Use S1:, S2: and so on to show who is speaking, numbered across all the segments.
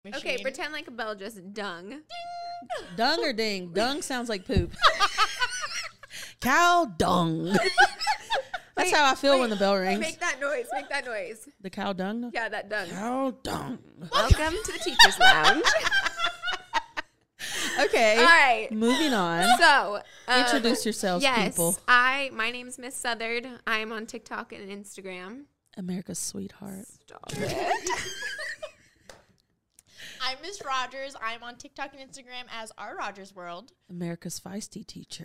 S1: machine.
S2: Okay, pretend like a bell just dung.
S3: Dung or ding? Dung sounds like poop. Cow dung. That's how I feel when the bell rings.
S2: Make that noise. Make that noise.
S3: The cow dung?
S2: Yeah, that dung.
S3: Cow dung.
S2: Welcome to the Teacher's Lounge.
S3: Okay.
S2: All right.
S3: Moving on.
S2: So,
S3: Introduce yourselves,
S2: yes,
S3: people.
S2: my name's Miss Southard. I am on TikTok and Instagram.
S3: America's sweetheart.
S2: Stop it.
S1: I'm Miss Rogers. I'm on TikTok and Instagram as R Rogers World.
S3: America's feisty teacher.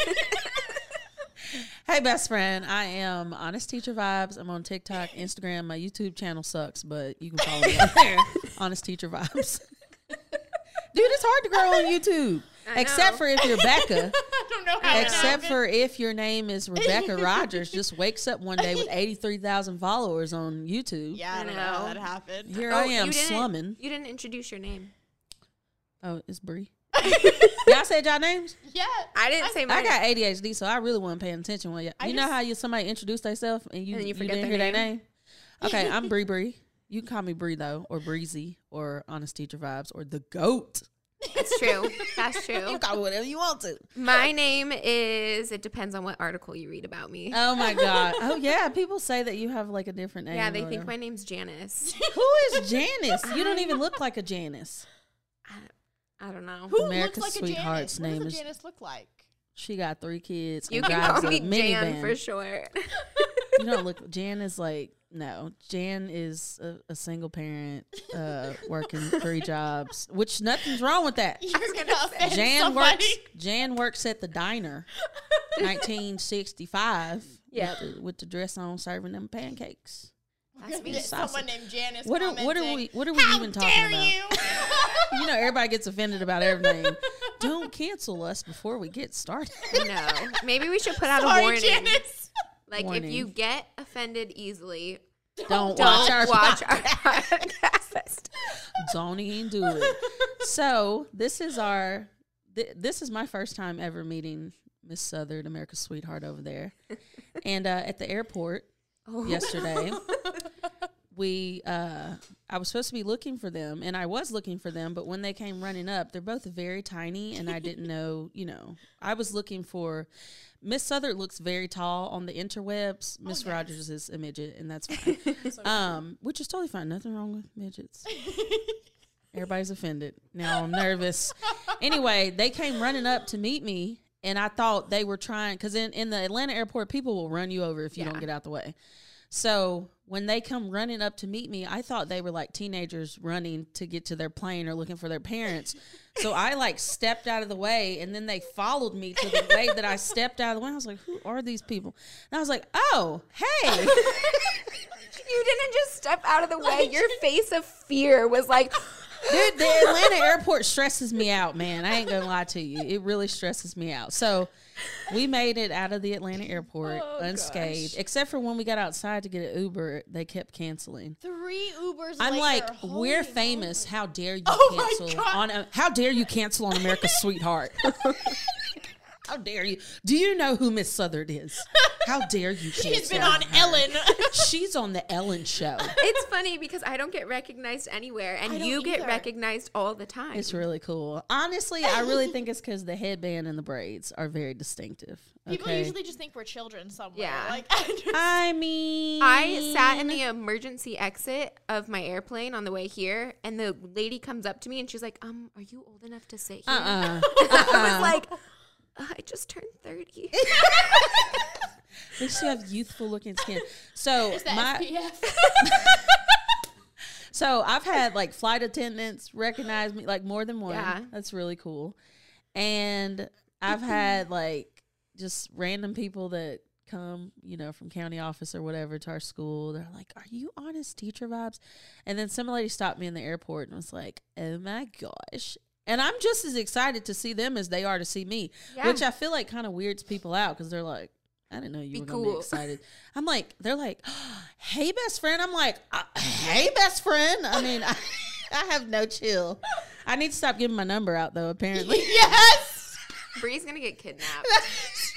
S3: Hey, best friend. I am Honest Teacher Vibes. I'm on TikTok, Instagram. My YouTube channel sucks, but you can follow me on there. Honest Teacher Vibes. Dude, it's hard to grow on YouTube. Except for if you're Becca.
S1: I don't know how.
S3: Except for if your name is Rebecca Rogers, just wakes up one day with 83,000 followers on YouTube.
S1: Yeah, I don't know how that happened.
S3: Here I am slumming.
S2: You didn't introduce your name.
S3: Oh, it's Bree. Y'all said y'all names?
S1: Yeah.
S2: I didn't say my
S3: I got ADHD, so I really wasn't paying attention when you know how somebody introduced themselves and you
S2: forget
S3: didn't
S2: their
S3: hear their
S2: name?
S3: name? Okay, I'm Bree. You can call me Bree though, or Breezy, or Honest Teacher Vibes, or the GOAT.
S2: That's true. That's
S3: You
S2: true.
S3: call me whatever you want to.
S2: My name is, it depends on what article you read about me.
S3: Oh my God. Oh yeah, people say that you have like a different name.
S2: Yeah, they
S3: or
S2: think
S3: whatever.
S2: my name's Janice.
S3: Who is Janice? You don't even look like a Janice.
S2: I don't know.
S1: Who
S3: America's
S1: looks like
S3: Sweetheart's
S1: a Janice?
S3: name
S1: What
S3: is-
S1: does a Janice look like?
S3: She got 3 kids.
S2: You
S3: and
S2: can
S3: drives
S2: call
S3: a
S2: me Jan
S3: minivan.
S2: for short.
S3: You don't look. Jan is like no. Jan is a single parent, working 3 jobs, which nothing's wrong with that.
S1: You're gonna offend somebody.
S3: Jan works at the diner, 1965.
S2: Yep.
S3: with the dress on, serving them pancakes.
S2: That's me.
S1: Get someone named Janice.
S3: What are
S1: commenting,
S3: we
S1: How
S3: even
S1: dare
S3: talking about?
S1: you?
S3: You know, everybody gets offended about everything. Don't cancel us before we get started.
S2: No. Maybe we should put out
S1: Sorry,
S2: a warning.
S1: Janice.
S2: Like,
S3: Warning.
S2: if you get offended easily,
S3: Don't
S2: don't
S3: watch our
S2: podcast.
S3: Don't even do it. So this is this is my first time ever meeting Miss Southard, America's sweetheart over there. And at the airport yesterday, I was supposed to be looking for them, and I was looking for them, but when they came running up, they're both very tiny, and I didn't know, I was looking for Miss Southard looks very tall on the interwebs. Miss Rogers is a midget, and that's fine. Which is totally fine. Nothing wrong with midgets. Everybody's offended. Now I'm nervous. Anyway, they came running up to meet me, and I thought they were trying, because in the Atlanta airport, people will run you over if you don't get out the way. So when they come running up to meet me, I thought they were like teenagers running to get to their plane or looking for their parents. So I like stepped out of the way, and then they followed me to the way that I stepped out of the way. I was like, who are these people? And I was like, oh, hey.
S2: You didn't just step out of the way. Your face of fear was like...
S3: Dude, the Atlanta airport stresses me out, man. I ain't gonna lie to you. It really stresses me out. So we made it out of the Atlanta airport unscathed, except for when we got outside to get an Uber, they kept canceling.
S1: 3 Ubers
S3: I'm
S1: later.
S3: like,
S1: Holy
S3: we're famous.
S1: moly.
S3: How dare you
S1: Oh my
S3: cancel
S1: God.
S3: how dare you cancel on America's Sweetheart? How dare you? Do you know who Miss Southard is? How dare you cancel?
S1: She's been on
S3: her?
S1: Ellen.
S3: She's on the Ellen show.
S2: It's funny because I don't get recognized anywhere, and
S1: I don't
S2: you get
S1: either.
S2: recognized all the time.
S3: It's really cool. Honestly, I really think it's because the headband and the braids are very distinctive.
S1: People
S3: okay?
S1: usually just think we're children somewhere.
S2: Yeah.
S1: Like,
S3: I mean,
S2: I sat in the emergency exit of my airplane on the way here, and the lady comes up to me and she's like, are you old enough to sit here? I was like, I just turned 30.
S3: At least you have youthful looking skin. So
S1: is that
S3: my
S1: SPF?
S3: so I've had like flight attendants recognize me, like more than one.
S2: Yeah.
S3: That's really cool. And I've had like just random people that come, from county office or whatever to our school. They're like, "Are you Honest Teacher Vibes?" And then some lady stopped me in the airport and was like, "Oh my gosh." And I'm just as excited to see them as they are to see me, which I feel like kind of weirds people out because they're like, I didn't know you were going to be excited. I'm like, they're like, hey, best friend. I'm like, hey, best friend. I mean, I have no chill. I need to stop giving my number out, though, apparently.
S1: Yes.
S2: Bree's going to get kidnapped.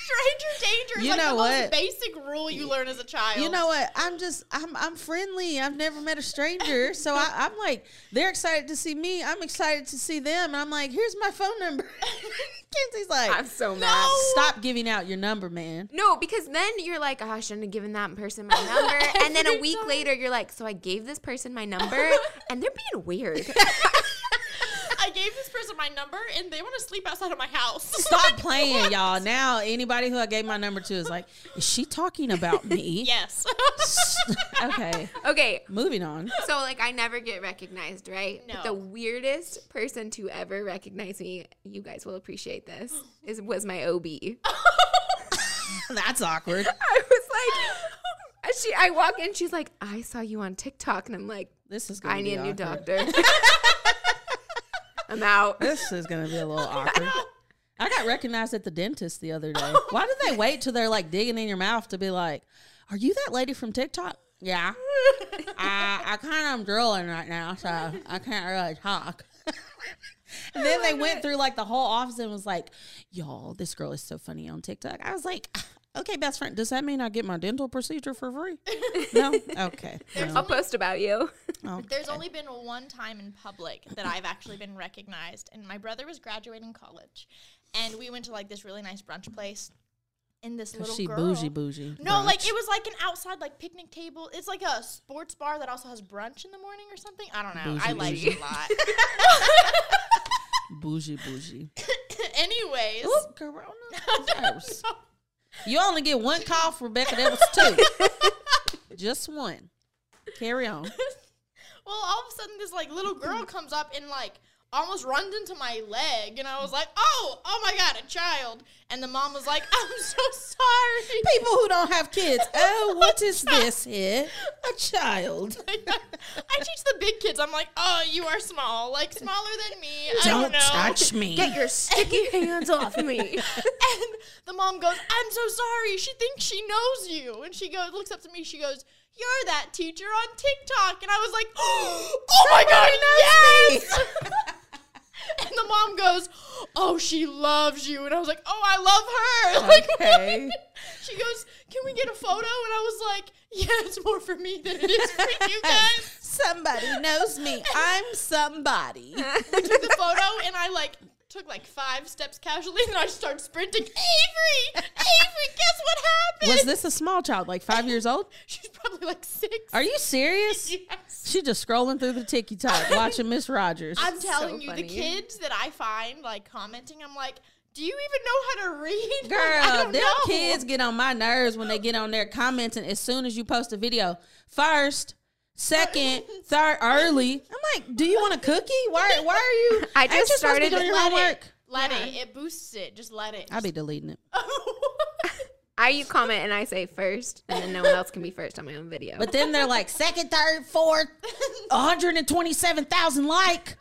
S1: Stranger danger is
S3: You
S1: like
S3: know
S1: the
S3: what?
S1: most basic rule you learn as a child.
S3: You know what? I'm friendly. I've never met a stranger. So I'm like, they're excited to see me. I'm excited to see them. And I'm like, here's my phone number. Kenzie's like,
S2: I'm so mad.
S3: stop giving out your number, man.
S2: No, because then you're like, oh, I shouldn't have given that person my number. And then a week later, you're like, so I gave this person my number, and they're being weird.
S1: I gave this person my number, and they want to sleep outside of my house.
S3: Stop playing, y'all. Now, anybody who I gave my number to is like, is she talking about me?
S1: Yes.
S3: Okay.
S2: Okay,
S3: Moving on.
S2: so like I never get recognized, right?
S1: No.
S2: But the weirdest person to ever recognize me, you guys will appreciate this, was my OB.
S3: That's awkward.
S2: I was like, I walk in, she's like, I saw you on TikTok, and I'm like,
S3: This is going
S2: I
S3: to be
S2: need a new
S3: awkward.
S2: doctor. I'm out.
S3: This is going to be a little awkward. I got recognized at the dentist the other day. Why did they wait till they're like digging in your mouth to be like, are you that lady from TikTok? Yeah. I kind of am drooling right now, so I can't really talk. And then they went through like the whole office and was like, y'all, this girl is so funny on TikTok. I was like, okay, best friend, does that mean I get my dental procedure for free? No? Okay.
S2: I'll post about you.
S3: Okay.
S1: There's only been one time in public that I've actually been recognized, and my brother was graduating college, and we went to like this really nice brunch place, and this little
S3: She
S1: girl.
S3: bougie.
S1: No,
S3: brunch.
S1: like it was like an outside like picnic table. It's like a sports bar that also has brunch in the morning or something. I don't know. I like it a lot.
S3: Bougie.
S1: Anyways.
S3: Oop, coronavirus. You only get one call for Rebecca. That was 2. Just one. Carry on.
S1: Well, all of a sudden, this like little girl comes up and like almost runs into my leg, and I was like, "Oh my God, a child!" And the mom was like, "I'm so sorry."
S3: People who don't have kids. Oh, what is this here? A child.
S1: I teach the big kids. I'm like, "Oh, you are small, like smaller than me." I don't know.
S3: touch me.
S2: Get your sticky hands off me.
S1: And the mom goes, "I'm so sorry. She thinks she knows you." And she goes, looks up to me. She goes, "You're that teacher on TikTok." And I was like, "Oh my God, yes!" And the mom goes, "Oh, she loves you." And I was like, "Oh, I love her." Like,
S3: Okay.
S1: she goes, "Can we get a photo?" And I was like, "Yeah, it's more for me than it is for you guys."
S3: Somebody knows me. I'm somebody.
S1: We took the photo, and I like took like 5 steps casually, and I started sprinting. Avery, guess what happened?
S3: Was this a small child, like 5 years old?
S1: She's probably like 6.
S3: Are you serious?
S1: Yes.
S3: She just scrolling through the TikTok, watching Miss Rogers.
S1: I'm telling you,
S2: funny.
S1: the kids that I find like commenting, I'm like, do you even know how to read?
S3: Girl,
S1: Like, I don't
S3: them
S1: know.
S3: kids get on my nerves when they get on there commenting as soon as you post a video. First, second, third, early. I'm like, do you want a cookie? Why are you?
S2: I just
S3: ain't you supposed to be
S2: started-
S3: doing your
S1: Let
S3: homework.
S1: it. Let it. It boosts it. Just let it.
S3: I'll be deleting it.
S2: I comment and I say first, and then no one else can be first on my own video.
S3: But then they're like second, third, fourth, 127,000 like.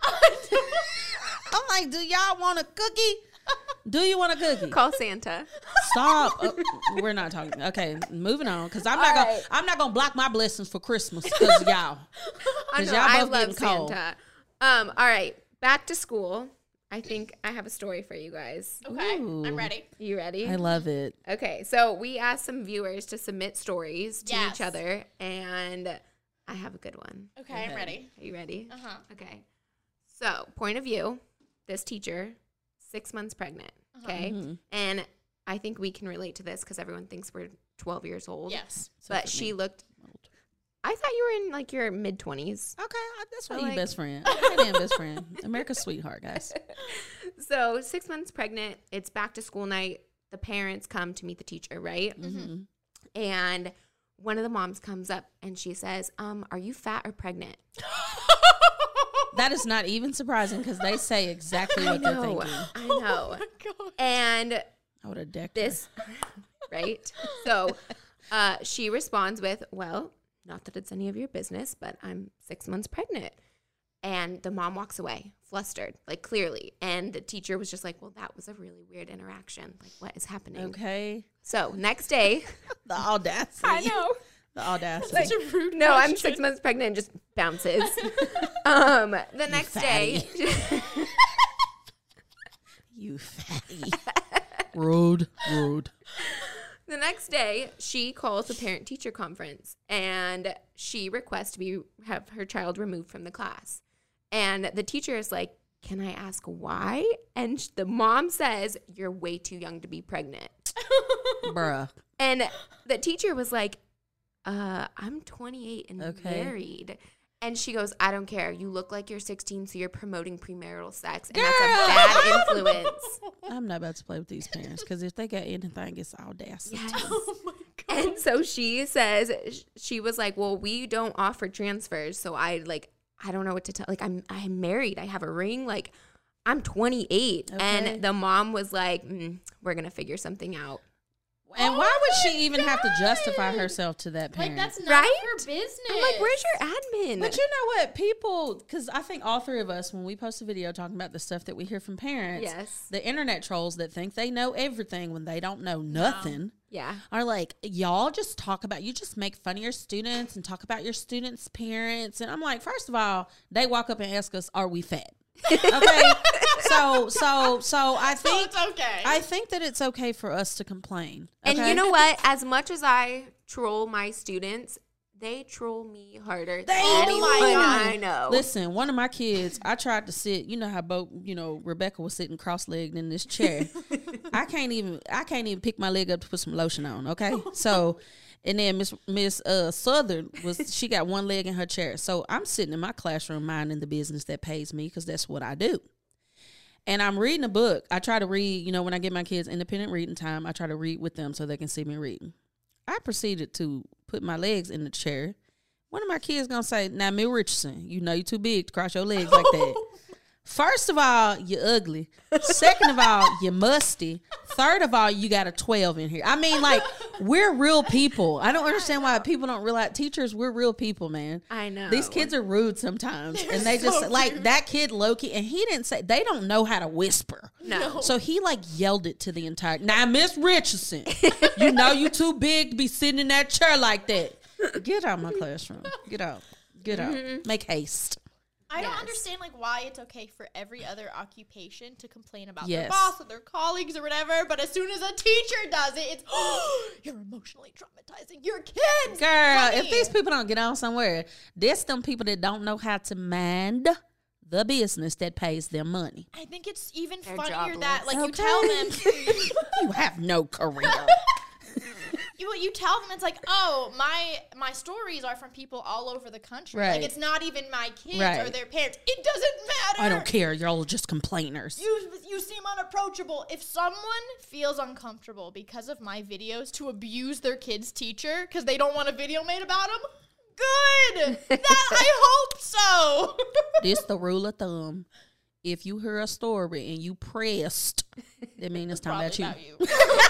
S3: I'm like, do y'all want a cookie? Do you want a cookie?
S2: Call Santa.
S3: Stop. We're not talking. Okay, moving on. Because I'm not gonna block my blessings for Christmas because y'all.
S2: I know,
S3: y'all
S2: I
S3: both
S2: love
S3: getting cold.
S2: Santa. All right, back to school. I think I have a story for you guys.
S1: Okay,
S3: Ooh.
S1: I'm ready.
S2: You ready?
S3: I love it.
S2: Okay, so we asked some viewers to submit stories to
S1: Yes.
S2: each other, and I have a good one.
S1: Okay,
S3: Okay.
S1: I'm ready.
S2: Are you ready?
S1: Uh-huh.
S2: Okay. So, point of view, this teacher, 6 months pregnant, okay?
S3: Mhm.
S2: And I think we can relate to this because everyone thinks we're 12 years old.
S1: Yes.
S2: But she looked, I thought you were in like your mid-20s.
S3: Okay, that's why
S2: So,
S3: you
S2: like-
S3: best friend. My damn best friend. America's sweetheart, guys.
S2: So 6 months pregnant, it's back to school night. The parents come to meet the teacher, right?
S3: Mm-hmm.
S2: And one of the moms comes up and she says, are you fat or pregnant?
S3: That is not even surprising because they say exactly what they're thinking.
S2: I know.
S1: Oh my God.
S2: And
S3: I would have decked
S2: this, right? So she responds with, well, not that it's any of your business, but I'm 6 months pregnant. And the mom walks away, flustered, like clearly. And the teacher was just like, well, that was a really weird interaction. Like, what is happening?
S3: Okay.
S2: So next day,
S3: The audacity.
S2: I know.
S3: The audacity.
S1: Such a rude
S2: No, I'm
S1: question.
S2: 6 months pregnant and just bounces. The next day,
S3: You fatty. Rude.
S2: The next day, she calls the parent-teacher conference, and she requests to have her child removed from the class. And the teacher is like, can I ask why? And the mom says, you're way too young to be pregnant.
S3: Bruh.
S2: And the teacher was like, I'm 28 and married. And she goes, I don't care. You look like you're 16, so you're promoting premarital sex. And that's a bad influence.
S3: I'm not about to play with these parents because if they got anything, it's audacity.
S2: Yes.
S1: Oh my God.
S2: And so she says, she was like, well, we don't offer transfers. So I don't know what to tell. Like, I'm married. I have a ring. Like, I'm 28.
S3: Okay.
S2: And the mom was like, we're going to figure something out.
S3: And why would she even have to justify herself to that parent?
S1: Like, that's not
S2: Right?
S1: her business.
S2: I'm like, where's your admin?
S3: But you know what? People, because I think all three of us, when we post a video talking about the stuff that we hear from parents,
S2: Yes.
S3: the internet trolls that think they know everything when they don't know nothing,
S2: Yeah.
S3: are like, y'all just talk about, you just make fun of your students and talk about your students' parents. And I'm like, first of all, they walk up and ask us, are we fat? Okay. So I think
S1: it's okay.
S3: I think that it's okay for us to complain.
S2: And
S3: okay?
S2: you know what? As much as I troll my students, they troll me harder than anyone I know.
S3: Listen, one of my kids, I tried to sit, you know how Rebecca was sitting cross-legged in this chair. I can't even pick my leg up to put some lotion on, okay? So, and then Miss Southern she got one leg in her chair. So I'm sitting in my classroom minding the business that pays me because that's what I do. And I'm reading a book. I try to read, when I get my kids independent reading time, I try to read with them so they can see me reading. I proceeded to put my legs in the chair. One of my kids going to say, now, Miss Richardson, you're too big to cross your legs like that. First of all, you're ugly. Second of all, you're musty. Third of all, you got a 12 in here. I mean, like, we're real people. I don't understand why people don't realize, teachers, we're real people, man.
S2: I know.
S3: These kids are rude sometimes. And they just, like, that kid, Loki, and he didn't say, they don't know how to whisper.
S2: No.
S3: So he, like, yelled it to the entire, now, Miss Richardson, you too big to be sitting in that chair like that. Get out of my classroom. Get out. Make haste.
S1: I don't understand why it's okay for every other occupation to complain about
S3: Yes.
S1: their boss or their colleagues or whatever, but as soon as a teacher does it, it's you're emotionally traumatizing your kids.
S3: Girl,
S1: honey.
S3: if these people don't get on somewhere, there's them people that don't know how to mind the business that pays them money.
S1: I think it's even
S2: They're
S1: funnier
S2: jobless.
S1: that you
S3: Okay.
S1: tell them
S3: You have no career.
S1: you tell them it's like, oh, my stories are from people all over the country.
S3: Right.
S1: Like, it's not even my kids
S3: Right.
S1: or their parents. It doesn't matter.
S3: I don't care. You're all just complainers.
S1: You seem unapproachable. If someone feels uncomfortable because of my videos to abuse their kid's teacher because they don't want a video made about them, good. I hope so.
S3: This the rule of thumb. If you hear a story and you pressed, that means it's talking about you.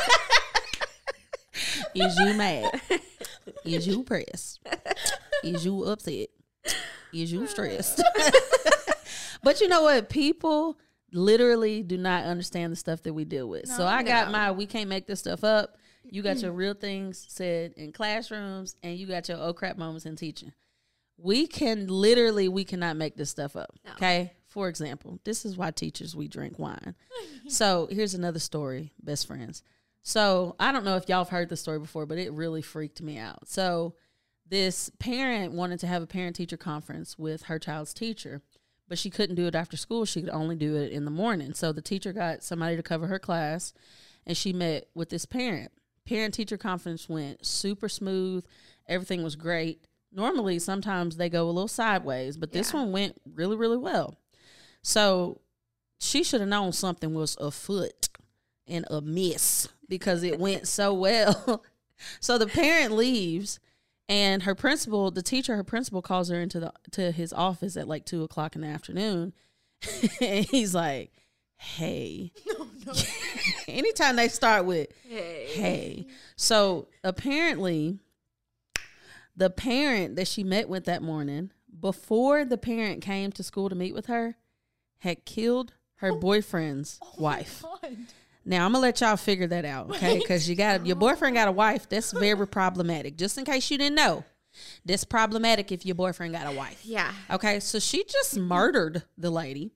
S3: Is you mad? Is you pressed? Is you upset? Is you stressed? But you know what? People literally do not understand the stuff that we deal with. So I got my, we can't make this stuff up. You got your real things said in classrooms, and you got your oh crap moments in teaching. We cannot make this stuff up.
S2: No.
S3: Okay? For example, this is why teachers, we drink wine. So here's another story, best friends. So I don't know if y'all have heard this story before, but it really freaked me out. So this parent wanted to have a parent-teacher conference with her child's teacher, but she couldn't do it after school. She could only do it in the morning. So the teacher got somebody to cover her class, and she met with this parent. Parent-teacher conference went super smooth. Everything was great. Normally, sometimes they go a little sideways, but this one went really, really well. So she should have known something was afoot and amiss because it went so well. So the parent leaves, and her principal calls her to his office at like 2:00 in the afternoon. And he's like, hey. No. Anytime they start with, hey. So apparently, the parent that she met with that morning, before the parent came to school to meet with her, had killed her boyfriend's wife.
S1: God.
S3: Now, I'm going to let y'all figure that out, okay? Because your boyfriend got a wife. That's very problematic. Just in case you didn't know, that's problematic if your boyfriend got a wife.
S2: Yeah.
S3: Okay, so she just murdered the lady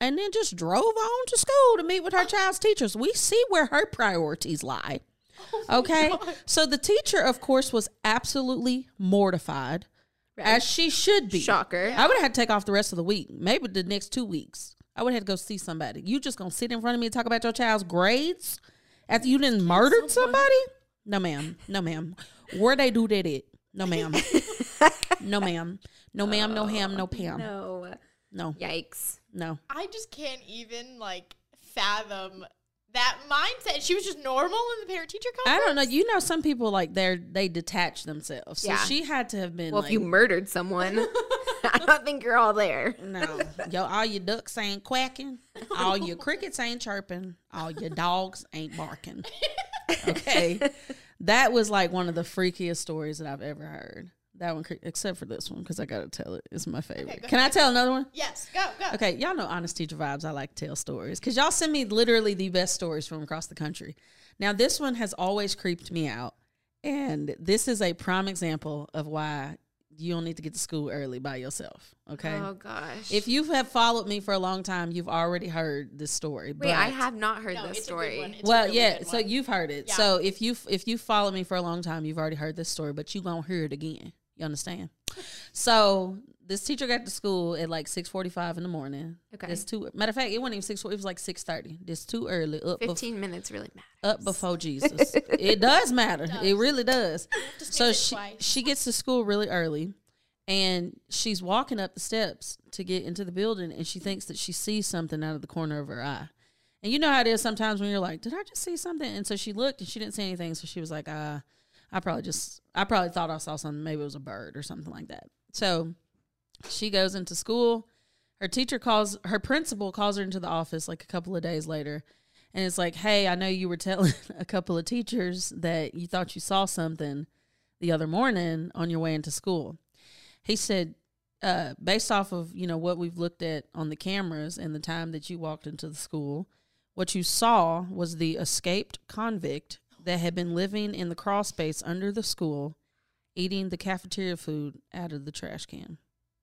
S3: and then just drove on to school to meet with her child's teachers. We see where her priorities lie. Okay? So the teacher, of course, was absolutely mortified, as she should be.
S2: Shocker.
S3: I would have had to take off the rest of the week, maybe the next 2 weeks. I would have had to go see somebody. You just going to sit in front of me and talk about your child's grades after you done murdered somebody? No, ma'am. No, ma'am. Where they do that at? No, ma'am. No, ma'am. No, ma'am. No ham. No Pam. No.
S2: Yikes.
S3: No.
S1: I just can't even like fathom that mindset. She was just normal in the parent-teacher conference?
S3: I don't know. You know, some people like they detach themselves. So
S2: Yeah.
S3: she had to have been
S2: Well,
S3: like,
S2: if you murdered someone, I don't think you're all there.
S3: no, yo, all your ducks ain't quacking, all your crickets ain't chirping, all your dogs ain't barking. Okay, that was like one of the freakiest stories that I've ever heard. That one, except for this one, because I gotta tell it. It's my favorite.
S1: Okay,
S3: Can I tell another one?
S1: Yes, go.
S3: Okay, y'all know Honest Teacher Vibes. I like to tell stories because y'all send me literally the best stories from across the country. Now, this one has always creeped me out, and this is a prime example of why you don't need to get to school early by yourself. Okay.
S2: Oh gosh.
S3: If you have followed me for a long time, you've already heard this story.
S2: Wait, I have not heard this
S1: it's a
S2: story.
S1: good one. It's a
S3: Well,
S1: really
S3: yeah.
S1: good
S3: So
S1: one.
S3: you've heard it.
S1: Yeah.
S3: So if you follow me for a long time, you've already heard this story, but you gonna hear it again. You understand? So this teacher got to school at like 6:45 in the morning.
S2: Okay.
S3: It's too. Matter of fact, it wasn't even 6. It was like 6:30. It's too early.
S2: 15 minutes really matters.
S3: Up before Jesus. It does matter. It really does.
S1: Just
S3: So
S1: make it twice.
S3: she gets to school really early, and she's walking up the steps to get into the building, and she thinks that she sees something out of the corner of her eye. And you know how it is sometimes when you're like, did I just see something? And so she looked and she didn't see anything. So she was like, I probably thought I saw something. Maybe it was a bird or something like that. So she goes into school. Her principal calls her into the office like a couple of days later. And it's like, hey, I know you were telling a couple of teachers that you thought you saw something the other morning on your way into school. He said, based off of, what we've looked at on the cameras and the time that you walked into the school, what you saw was the escaped convict that had been living in the crawl space under the school, eating the cafeteria food out of the trash can.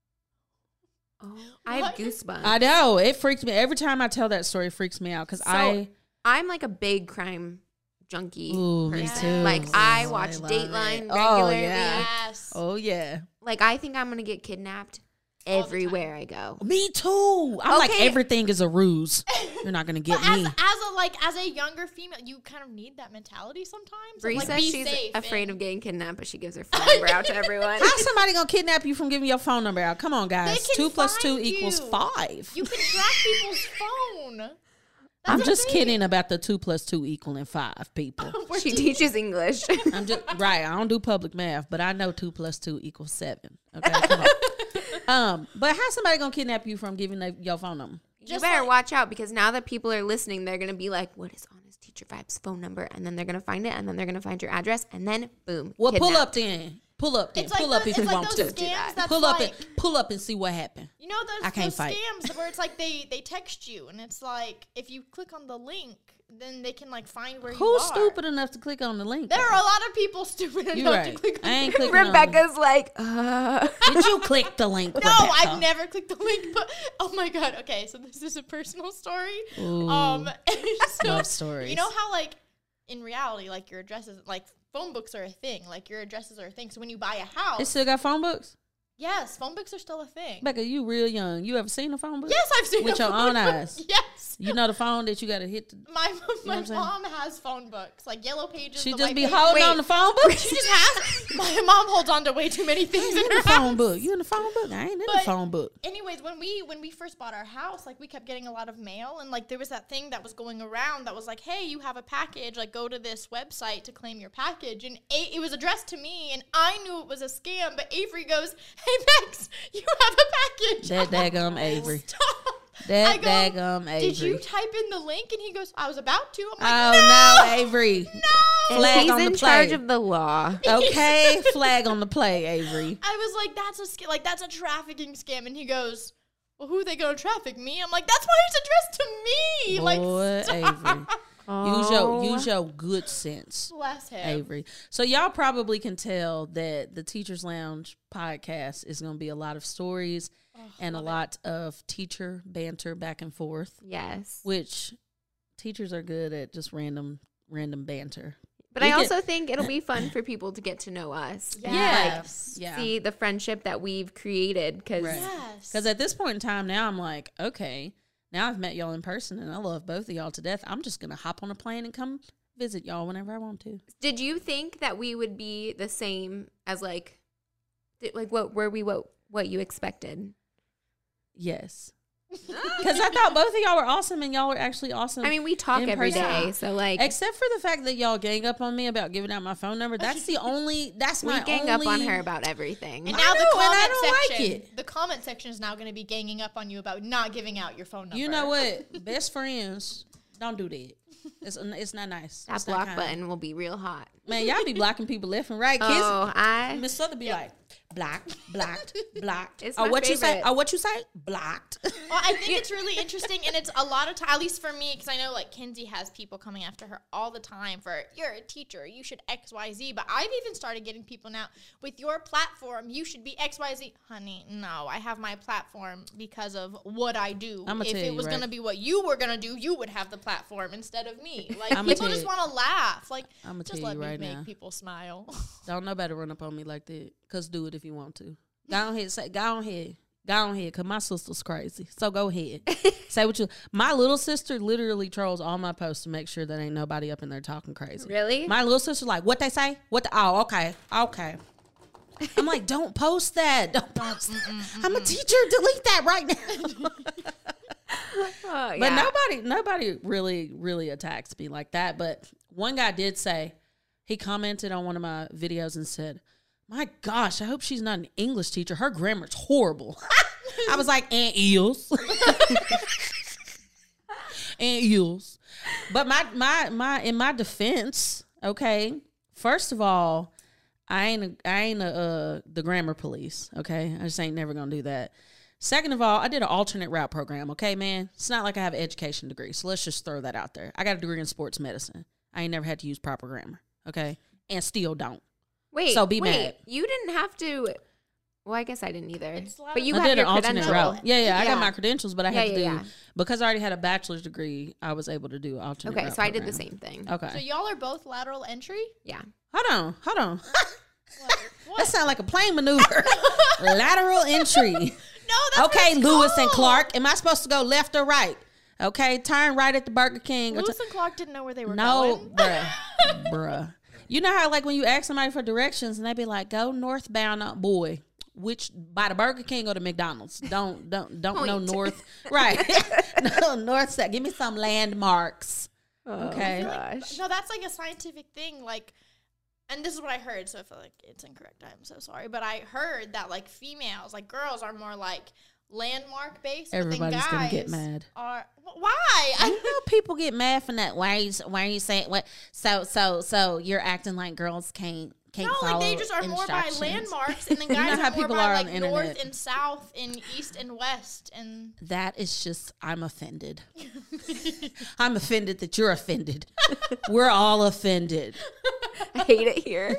S2: Oh, I have goosebumps.
S3: I know. It freaked me. Every time I tell that story, it freaks me out because
S2: I'm like a big crime junkie
S3: Ooh, me
S2: person.
S3: too.
S2: Like I
S3: Oh,
S2: watch
S3: I love
S2: Dateline
S3: it.
S2: regularly.
S3: Oh, yeah.
S1: Yes.
S3: Oh, yeah.
S2: Like I think I'm going to get kidnapped
S1: All the
S2: everywhere I go.
S3: Me too. I'm like,
S2: Okay.
S3: everything is a ruse. You're not going to get
S1: But
S3: me.
S1: as a younger female, you kind of need that mentality sometimes.
S2: Bree
S1: Like,
S2: says
S1: be
S2: she's
S1: safe
S2: afraid
S1: and-
S2: of getting kidnapped, but she gives her phone number out to everyone.
S3: How's somebody going to kidnap you from giving your phone number out? Come on, guys.
S1: They can
S3: 2 + 2
S1: find
S3: equals
S1: you.
S3: 5.
S1: You can track people's phone.
S3: I'm
S1: That's
S3: just
S1: the thing.
S3: kidding about the 2 + 2 equaling 5, people.
S2: She teaches English.
S3: I'm just right. I don't do public math, but I know 2 + 2 equals 7. Okay, come on. But how's somebody gonna kidnap you from giving your phone number?
S2: You better watch out because now that people are listening, they're going to be like, what is Honest Teacher Vibes phone number? And then they're going to find it, and then they're going to find your address, and then boom.
S3: Well, pull
S2: kidnapped.
S3: up then. Pull up then.
S1: It's like
S3: Pull up
S1: those,
S3: if you
S1: it's like
S3: want
S1: those
S3: to.
S1: scams that's
S3: Pull up
S1: like,
S3: and pull up and see what happened.
S1: you know
S3: I
S1: those
S3: can't fight.
S1: scams where it's like they text you and it's like if you click on the link, then they can like find where you
S3: Who's
S1: are.
S3: stupid enough to click on the link?
S1: There
S3: though?
S1: are a lot of people stupid
S3: You
S1: enough
S3: right.
S1: to click on
S3: I ain't
S1: the
S3: clicking on the
S2: Rebecca's like,
S3: Did you click the link?
S1: No,
S3: Rebecca?
S1: I've never clicked the link, but oh my god. Okay, so this is a personal story.
S3: Ooh,
S1: So,
S3: love stories.
S1: You know how like in reality, like your addresses, like phone books are a thing. Like your addresses are a thing. So when you buy a house,
S3: It still got phone books?
S1: yes, phone books are still a thing.
S3: Becca, you real young. You ever seen a phone book?
S1: Yes, I've seen
S3: With
S1: a
S3: your
S1: phone
S3: own
S1: book.
S3: eyes.
S1: Yes.
S3: You know the phone that you got to hit?
S1: My
S3: what I'm saying?
S1: mom has phone books, like yellow pages.
S3: She
S1: the
S3: just
S1: white
S3: be
S1: pages.
S3: holding
S1: Wait,
S3: on the phone book?
S1: She just has. My mom holds on to way too many things
S3: You
S1: in
S3: in
S1: her
S3: the phone
S1: house.
S3: book. You in the phone book? I ain't in the
S1: But-
S3: phone book.
S1: Anyways, when we first bought our house, like we kept getting a lot of mail, and like there was that thing that was going around that was like, hey, you have a package, like go to this website to claim your package, and it was addressed to me, and I knew it was a scam, but Avery goes, hey Bex, you have a package.
S3: That daggum Avery.
S1: Stop.
S3: That
S1: I go,
S3: daggum Avery.
S1: did you type in the link? And he goes, I was about to. I'm like,
S3: Oh, no, Avery.
S1: no.
S2: and
S3: Flag
S2: he's
S3: on the
S2: in
S3: play.
S2: charge of the law.
S3: Okay, flag on the play, Avery.
S1: I was like, that's a trafficking scam, and he goes, well, who are they gonna traffic? Me? I'm like, that's why it's addressed to me.
S3: Boy,
S1: like,
S3: Avery.
S2: Oh.
S3: Use your good sense,
S1: bless him.
S3: Avery. So y'all probably can tell that the Teachers Lounge podcast is going to be a lot of stories and a lot of teacher banter back and forth,
S2: Yes.
S3: which teachers are good at just random banter.
S2: But I also think it'll be fun for people to get to know us.
S1: Yes.
S3: Yeah.
S2: See the friendship that we've created. Because
S1: Yes.
S3: Because at this point in time now, I'm like, okay, now I've met y'all in person and I love both of y'all to death. I'm just going to hop on a plane and come visit y'all whenever I want to.
S2: did you think that we would be the same as what you expected?
S3: Yes. Because I thought both of y'all were awesome and y'all were actually awesome.
S2: I mean, we talk
S3: in
S2: every
S3: person.
S2: day, so like
S3: Except for the fact that y'all gang up on me about giving out my phone number. That's my
S2: we
S3: only...
S2: gang up on her about everything.
S1: And
S3: I
S1: now
S3: know,
S1: the
S3: and
S1: comment
S3: I don't like
S1: section,
S3: it.
S1: the comment section is now going to be ganging up on you about not giving out your phone number.
S3: You know what? Best friends, don't do that. It's not nice.
S2: That
S3: It's not
S2: block
S3: kind.
S2: button will be real hot.
S3: Man, y'all be blocking people left and right. Kids,
S2: Oh,
S3: Miss Southern be like, blocked.
S2: It's
S3: Oh,
S2: my
S3: what you say?
S2: favorite.
S3: Oh, what you say? Blocked.
S1: Well, I think it's really interesting, and it's a lot of time, at least for me, because I know like Kinsey has people coming after her all the time for, you're a teacher, you should XYZ, but I've even started getting people now, with your platform, you should be XYZ. Honey, no, I have my platform because of what I do.
S3: I'ma
S1: If
S3: tell
S1: it
S3: you,
S1: was
S3: right?
S1: going to be what you were going to do, you would have the platform instead of me. Like,
S3: I'ma
S1: people
S3: tell
S1: just
S3: you.
S1: want to laugh. Like,
S3: I'ma
S1: just
S3: tell
S1: let
S3: you
S1: me
S3: right
S1: make
S3: now.
S1: people smile.
S3: Don't nobody run up on me like that. Cause do it if you want to. Go ahead, cause my sister's crazy. So go ahead. Say what you. My little sister literally trolls all my posts to make sure that ain't nobody up in there talking crazy.
S2: Really?
S3: My little sister's like, what they say? Oh, okay. I'm like, don't post that. Don't post that. I'm a teacher. Delete that right now.
S2: Oh,
S3: But
S2: yeah.
S3: nobody really attacks me like that. But one guy did say, he commented on one of my videos and said, my gosh, I hope she's not an English teacher. Her grammar's horrible. I was like, and eels. And eels. But my in my defense, okay, first of all, I ain't the grammar police, okay? I just ain't never gonna do that. Second of all, I did an alternate route program, okay, man? It's not like I have an education degree, so let's just throw that out there. I got a degree in sports medicine. I ain't never had to use proper grammar, okay? And still don't.
S2: Wait,
S3: So be mad.
S2: You didn't have to. Well, I guess I didn't either.
S1: It's a lot
S2: But
S1: of-
S2: you
S3: I
S2: have
S3: did
S2: your
S3: an alternate
S2: credential.
S3: route. Yeah, I got
S2: Yeah.
S3: my credentials, but I had to do,
S2: yeah.
S3: because I already had a bachelor's degree, I was able to do an alternate
S2: Okay,
S3: route
S2: so I did the
S3: program.
S2: same thing.
S3: Okay.
S1: So y'all are both lateral entry?
S2: Yeah.
S3: Hold on.
S1: What?
S3: That sounds like a plane maneuver. Lateral entry.
S1: No, that's
S3: Okay,
S1: what it's
S3: Lewis and
S1: called.
S3: Clark. Am I supposed to go left or right? Okay, turn right at the Burger King. Or
S1: Lewis and Clark didn't know where they were
S3: no,
S1: going.
S3: bruh. You know how like when you ask somebody for directions and they be like, "Go northbound, boy." Which by the Burger King or the McDonald's? Don't know
S2: Point.
S3: north. Right. No, north side. Give me some landmarks. Okay.
S2: Gosh.
S1: No, that's like a scientific thing. Like, and this is what I heard, so I feel like it's incorrect. I'm so sorry. But I heard that, like, females, like, girls are more, like, landmark based.
S3: Everybody's
S1: but then
S3: gonna
S1: guys
S3: get mad.
S1: Are, why?
S3: I know people get mad from that. Why are you saying what? So you're acting like girls can't
S1: no,
S3: follow
S1: like, they just are more by
S3: instructions.
S1: landmarks, and then
S3: You know
S1: guys
S3: how
S1: are more
S3: people
S1: by,
S3: are on
S1: like,
S3: the
S1: north
S3: internet.
S1: and south and east and west. And
S3: That is just, I'm offended. I'm offended that you're offended. We're all offended.
S2: I hate it here.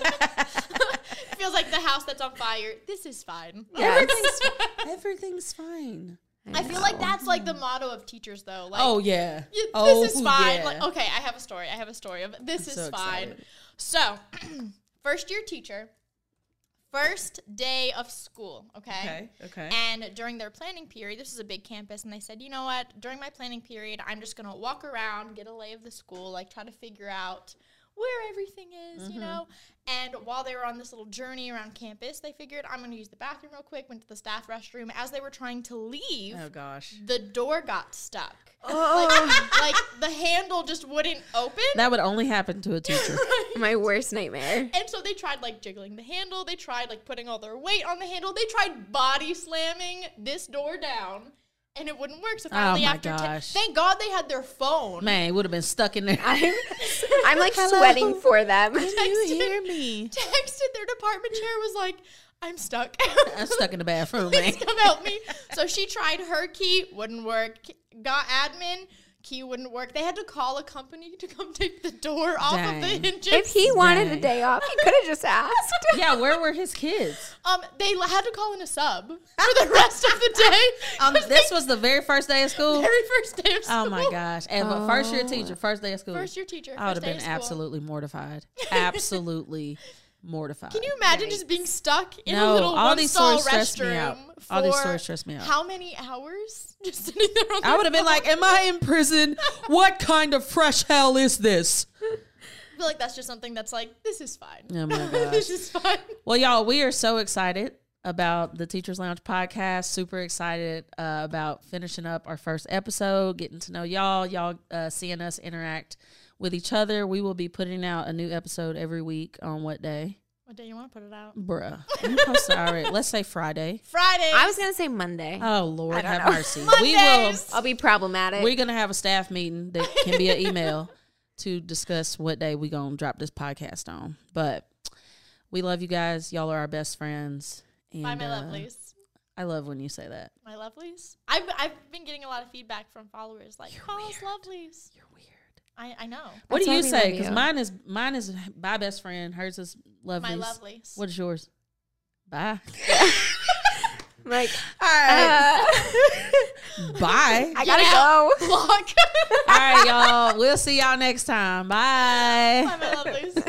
S1: it feels like the house that's on fire. This is fine.
S3: Everything's fine.
S1: I feel like that's, like, the motto of teachers, though. Like,
S3: Oh yeah.
S1: This
S3: Oh,
S1: is fine.
S3: yeah.
S1: Like, okay, I have a story of this
S3: I'm
S1: is
S3: so
S1: fine.
S3: excited.
S1: So, first year teacher, first day of school, okay?
S3: Okay.
S1: And during their planning period, this is a big campus, and they said, you know what? During my planning period, I'm just going to walk around, get a lay of the school, like try to figure out where everything is, you know? And while they were on this little journey around campus, they figured, I'm going to use the bathroom real quick, went to the staff restroom. As they were trying to leave,
S3: Oh gosh.
S1: the door got stuck.
S2: Oh,
S1: Like, the handle just wouldn't open.
S3: That would only happen to a teacher.
S2: my worst nightmare.
S1: And so they tried, like, jiggling the handle. They tried, like, putting all their weight on the handle. They tried body slamming this door down, and it wouldn't work. So finally,
S3: my
S1: after
S3: gosh.
S1: thank God they had their phone.
S3: Man, it would have been stuck in there.
S2: I'm like sweating for them.
S3: Can you hear me?
S1: Texted their department chair, was like, I'm stuck.
S3: I'm stuck in the bathroom, man.
S1: Please come help me. So she tried her key, wouldn't work. Got admin, key wouldn't work. They had to call a company to come take the door off of the
S3: Dang.
S1: hinges.
S2: If he wanted
S3: Dang.
S2: a day off, he could have just asked.
S3: Yeah, where were his kids?
S1: They had to call in a sub for the rest of the day.
S3: This was the very first day of school.
S1: Very first day of school.
S3: Oh my gosh! And first year teacher, first day of school.
S1: First year teacher.
S3: I would
S1: first
S3: have
S1: day
S3: been
S1: of school.
S3: absolutely mortified. Absolutely mortified.
S1: Can you imagine just being stuck in a
S3: No,
S1: little
S3: all these
S1: one-stall
S3: stories stress me out.
S1: restroom
S3: All these
S1: for
S3: stories stress me out.
S1: how many hours? Just sitting there on
S3: I would have been like, "Am I in prison? What kind of fresh hell is this?"
S1: I feel like that's just something that's like, this is fine.
S3: Oh my
S1: This
S3: gosh!
S1: is fine.
S3: Well, y'all, we are so excited about the Teachers Lounge podcast. Super excited about finishing up our first episode, getting to know y'all seeing us interact with each other. We will be putting out a new episode every week on what day?
S1: What day you want to put it out?
S3: Bruh. I'm supposed to already. Let's say Friday.
S1: Friday.
S2: I was going to say Monday.
S3: Oh, Lord,
S2: I don't
S3: have
S2: know.
S3: mercy. We will.
S1: Mondays.
S2: I'll be problematic.
S3: We're going to have a staff meeting that can be an email to discuss what day we're going to drop this podcast on. But we love you guys. Y'all are our best friends. And,
S1: Bye, my lovelies.
S3: I love when you say that.
S1: My lovelies. I've been getting a lot of feedback from followers like, call us lovelies.
S3: You're weird.
S1: I know.
S3: What
S2: That's
S3: do
S2: why
S3: you
S2: we
S3: say?
S2: love
S3: Because
S2: you.
S3: mine is my best friend. Hers is lovelies.
S1: My lovelies.
S3: What is yours? Bye.
S2: Like,
S3: All right. Bye.
S2: I gotta go.
S1: Block.
S3: All right, y'all. We'll see y'all next time. Bye.
S1: Bye, my lovelies.